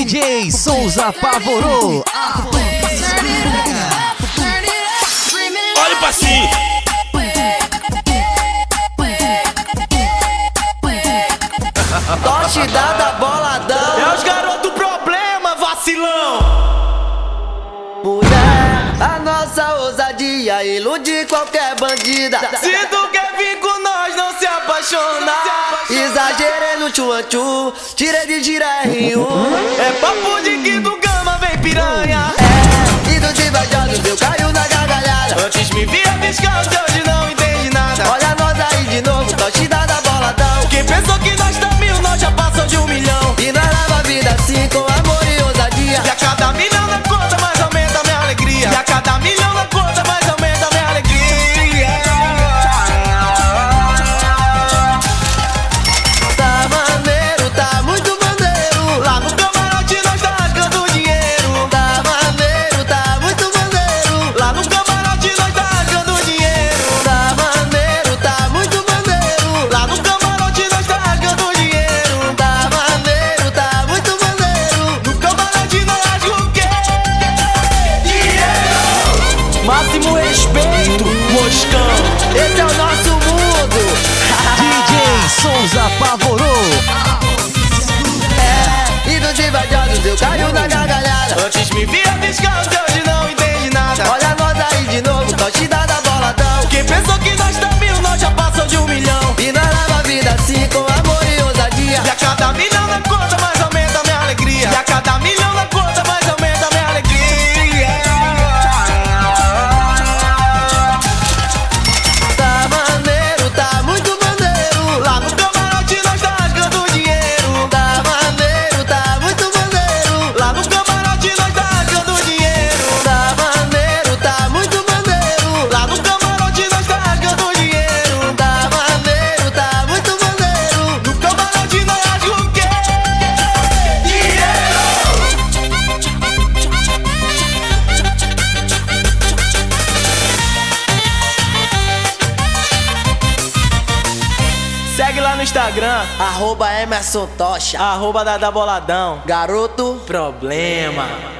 DJ Souza apavorou. Olha pra si. Toche dada boladão. É os garotos problema, vacilão. Mulher, a nossa ousadia ilude qualquer bandida. Se tu quer vir com nós, não se apaixona. Exagerei no tchu-tchu, tirei de gira R1. É papo de quinto gama, vem piranha. É, e do Tibajados eu caio na gargalhada. Antes me via descalço, hoje não entende nada. Olha nós aí de novo, toche dada boladão. Quem pensou que nós tá mil, nós já passou de 1 milhão. E nós leva a vida assim com amor e ousadia. E a cada milhão na conta, mais aumenta a minha alegria. E a cada milhão na conta, mais aumenta a minha alegria. Tá maneiro, tá muito maneiro. Lá no camarote nós tá rasgando dinheiro. Tá maneiro, tá muito maneiro. Lá no camarote nós tá rasgando dinheiro. Tá maneiro, tá muito maneiro. Lá no camarote nós tá rasgando dinheiro. Tá maneiro, tá muito maneiro. No camarote nós rasga o quê? Dinheiro! Máximo respeito, moscão. Esse é o nosso mundo. DJ Souza apavorou. É, e do Tibajados eu caio na gargalhada. Antes me via descalço, hoje não entende nada. Olha nós aí de novo, toche dada boladão. Quem pensou que nós tá mil, nós já passou de 1 milhão. E nós leva a vida assim com amor e ousadia. E a cada milhão na conta, mais aumenta a minha alegria. E a cada milhão na conta, mais aumenta a minha alegria. Tá maneiro, tá muito maneiro. Lá no camarote nós tá rasgando dinheiro. Tá maneiro, tá muito maneiro. Lá no camarote nós tá rasgando dinheiro. Tá maneiro, tá muito maneiro. Lá no camarote nós tá rasgando dinheiro. Tá maneiro, tá muito maneiro. No camarote nós rasga o quê? Dinheiro! Segue lá no Instagram, @Emerson Tocha. @Dada Boladão. Garoto. Problema.